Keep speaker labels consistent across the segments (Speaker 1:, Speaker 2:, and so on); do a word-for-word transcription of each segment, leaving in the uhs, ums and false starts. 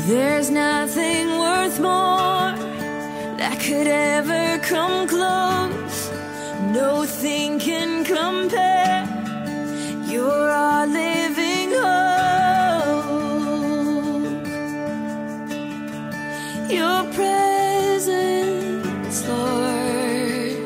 Speaker 1: There's nothing worth more that could ever come close. Nothing can compare. You're our living hope. Your presence, Lord.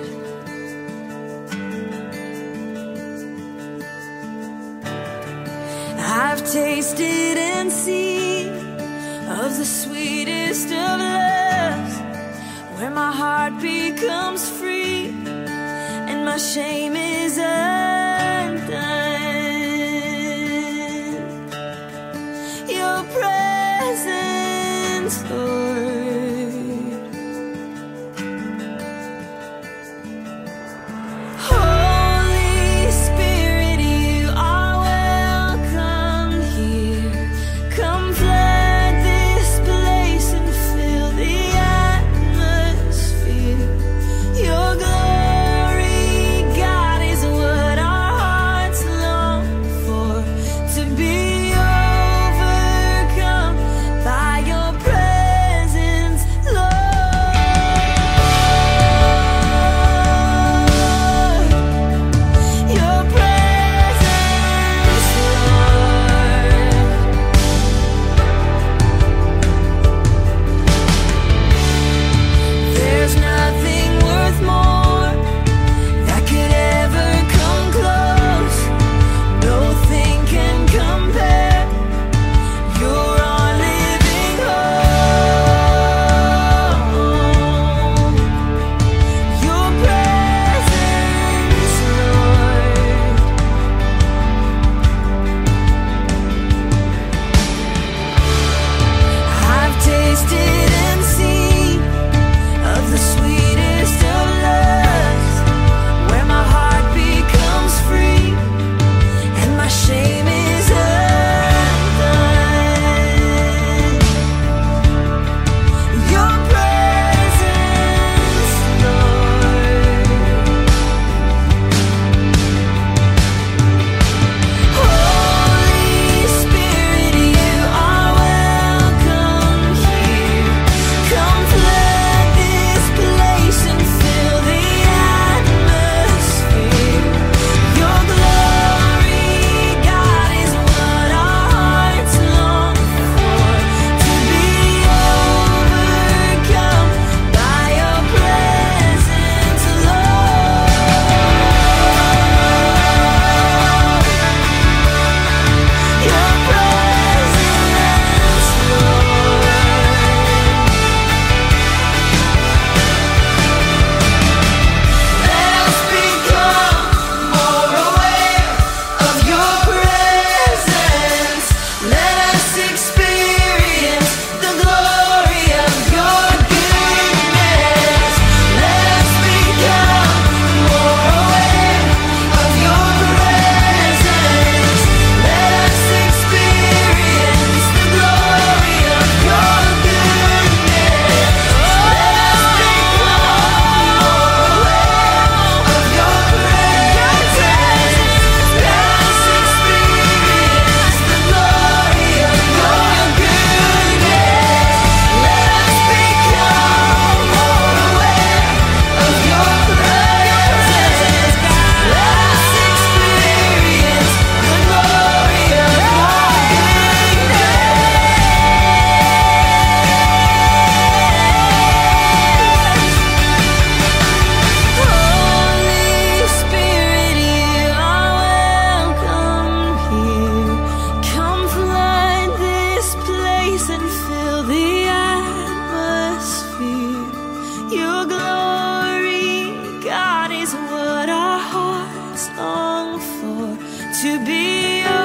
Speaker 1: I've tasted and seen of the sweetest of loves, where my heart becomes free and my shame is undone. Your presence, Lord. Holy Spirit, you are welcome here. Come flood this place and fill the atmosphere. Your glory, God, is what our hearts long for. To be overcome by your presence, Lord. Your presence, Lord. There's nothing worth more that could ever come close. Nothing can compare. You're our living hope. Your presence, Lord. I've tasted and seen of the sweetest of loves, where my heart becomes free and my shame is undone. Your presence, Lord. Holy Spirit, you are welcome here. Come flood this place and fill the atmosphere. Your glory, God, is what our hearts long for. To be overcome by your presence, Lord. Your presence, Lord. Let us become more aware of your presence. Let us experience the glory of your goodness. Let us become more aware of your presence. Let us experience the glory of your goodness. Let us become more aware of your presence. Let us experience the glory of your goodness. Let us become more aware of your presence. Let us experience the glory of your Holy Spirit, you are welcome here. Come flood this place and fill the atmosphere. Your glory, God, is what our hearts long for. To be